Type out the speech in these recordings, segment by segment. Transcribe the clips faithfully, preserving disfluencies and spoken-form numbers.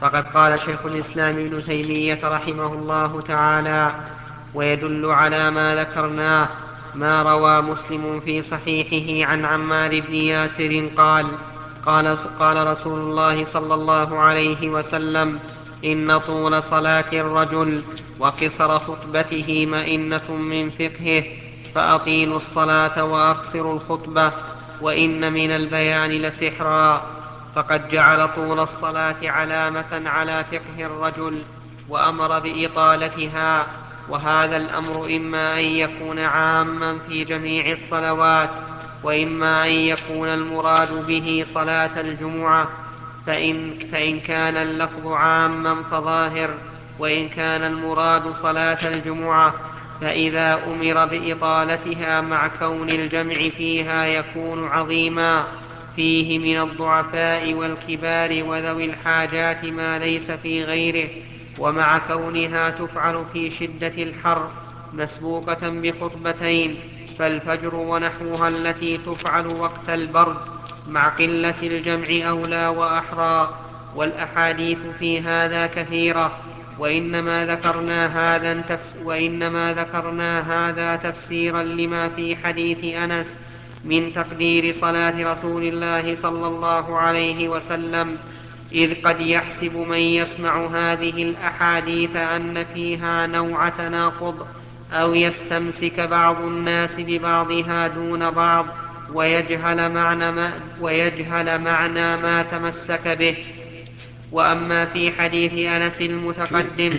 فقد قال شيخ الإسلام ابن تيمية رحمه الله تعالى: ويدل على ما ذكرناه ما روى مسلم في صحيحه عن عمار بن ياسر قال: قال, قال رسول الله صلى الله عليه وسلم: إن طول صلاة الرجل وقصر خطبته مئنة من فقهه، فأطيلوا الصلاة وأقصروا الخطبة، وإن من البيان لسحرا. فقد جعل طول الصلاة علامة على فقه الرجل، وأمر بإطالتها. وهذا الأمر إما أن يكون عاما في جميع الصلوات، وإما أن يكون المراد به صلاة الجمعة، فإن, فإن كان اللفظ عاما فظاهر، وإن كان المراد صلاة الجمعة فإذا أمر بإطالتها مع كون الجمع فيها يكون عظيما فيه من الضعفاء والكبار وذوي الحاجات ما ليس في غيره، ومع كونها تفعل في شدة الحر مسبوقة بخطبتين، فالفجر ونحوها التي تفعل وقت البرد مع قلة الجمع أولى وأحرى. والأحاديث في هذا كثيرة، وإنما ذكرنا هذا, تفس وإنما ذكرنا هذا تفسيرا لما في حديث أنس من تقدير صلاة رسول الله صلى الله عليه وسلم، إذ قد يحسب من يسمع هذه الأحاديث أن فيها نوع تناقض، أو يستمسك بعض الناس ببعضها دون بعض، ويجهل معنى ما, ويجهل معنى ما تمسك به. وأما في حديث أنس المتقدم،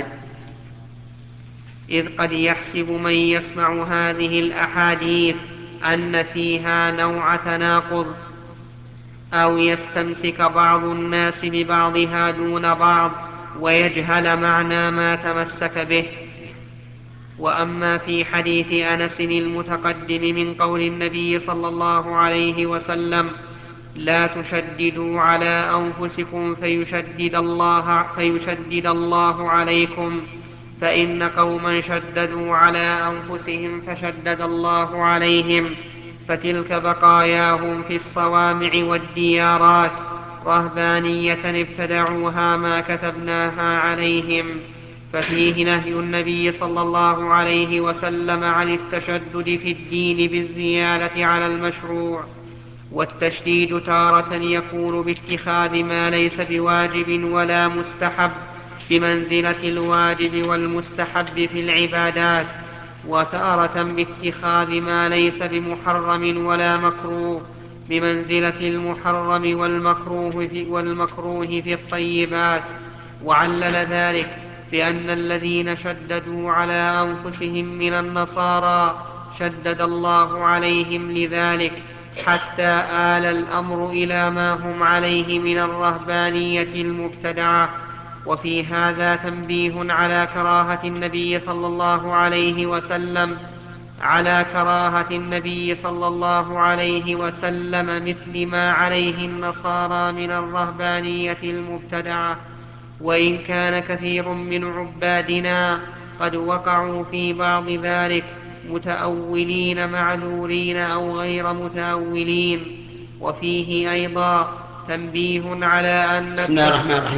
إذ قد يحسب من يسمع هذه الأحاديث أن فيها نوع تناقض، أو يستمسك بعض الناس ببعضها دون بعض، ويجهل معنى ما تمسك به. وأما في حديث أنس المتقدم من قول النبي صلى الله عليه وسلم: لا تشددوا على أنفسكم فيشدد الله, فيشدد الله عليكم، فإن قوما شددوا على أنفسهم فشدد الله عليهم، فتلك بقاياهم في الصوامع والديارات، رهبانية ابتدعوها ما كتبناها عليهم. ففيه نهي النبي صلى الله عليه وسلم عن التشدد في الدين بالزيادة على المشروع. والتشديد تارة يكون باتخاذ ما ليس بواجب ولا مستحب بمنزلة الواجب والمستحب في العبادات، وتارة باتخاذ ما ليس بمحرم ولا مكروه بمنزلة المحرم والمكروه في, والمكروه في الطيبات. وعلل ذلك بأن الذين شددوا على أنفسهم من النصارى شدد الله عليهم لذلك، حتى آل الأمر إلى ما هم عليه من الرهبانية المبتدعة. وفي هذا تنبيه على كراهة النبي صلى الله عليه وسلم على كراهة النبي صلى الله عليه وسلم مثل ما عليه النصارى من الرهبانية المبتدعة. وإن كان كثير من عبادنا قد وقعوا في بعض ذلك متأولين معذورين أو غير متأولين. وفيه أيضا تنبيه على أن بسم الله الرحمن الرحيم.